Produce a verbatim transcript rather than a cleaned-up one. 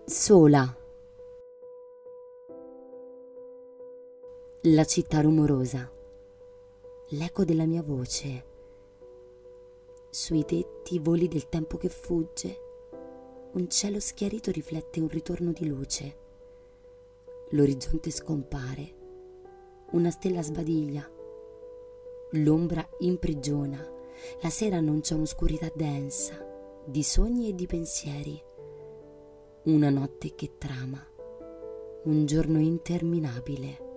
Sola. La città rumorosa. L'eco della mia voce. Sui tetti voli del tempo che fugge. Un cielo schiarito riflette un ritorno di luce. L'orizzonte scompare. Una stella sbadiglia. L'ombra imprigiona. La sera annuncia un'oscurità densa, di sogni e di pensieri. Una notte che trama. Un giorno interminabile.